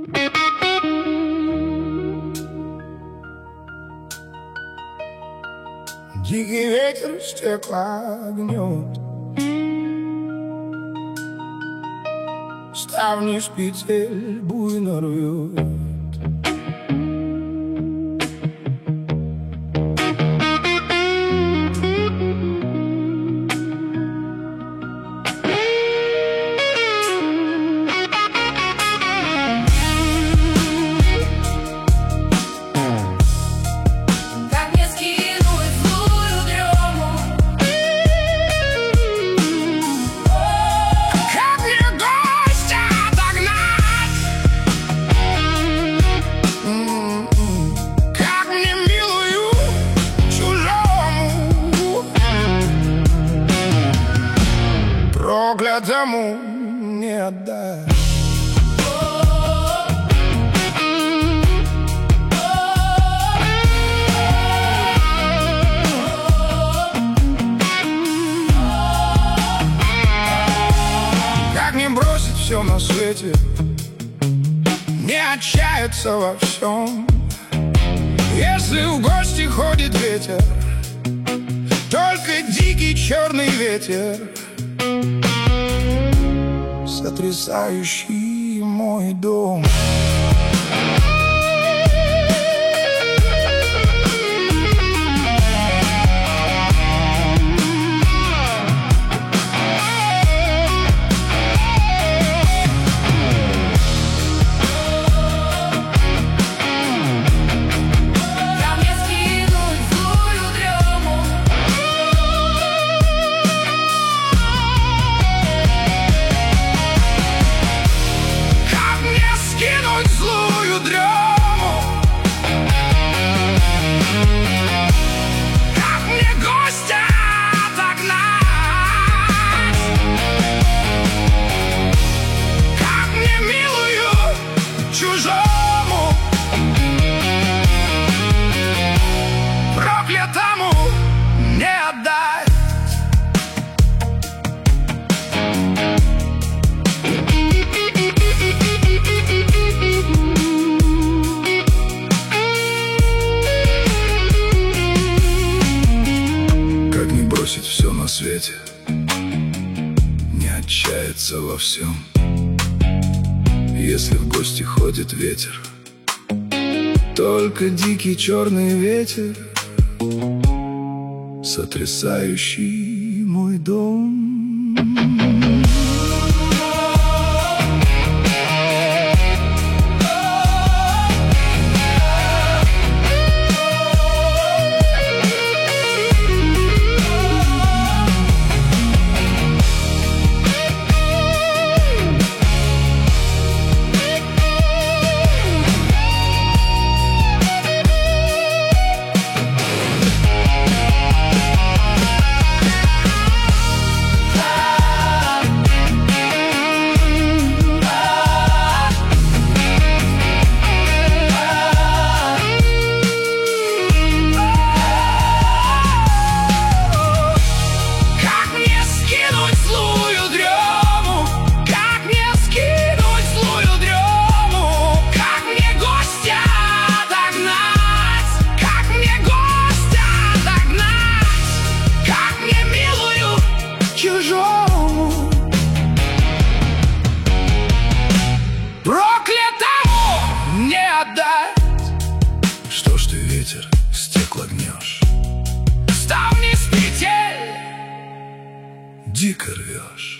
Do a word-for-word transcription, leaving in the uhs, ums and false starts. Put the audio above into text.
Дикий ветер стекла гнет, ставни с петель буйно рвет. Проклятому не отдай. Как не бросить все на свете, не отчаяться во всем, если в гости ходит ветер, только дикий черный ветер, сотрясающий мой дом. Проклятому не отдай. Как не бросить все на свете, не отчаяться во всем, если в гости ходит ветер, только дикий черный ветер, сотрясающий мой дом. Проклятому не отдать. Что ж ты, ветер, стекла гнешь, ставни с петель дико рвешь.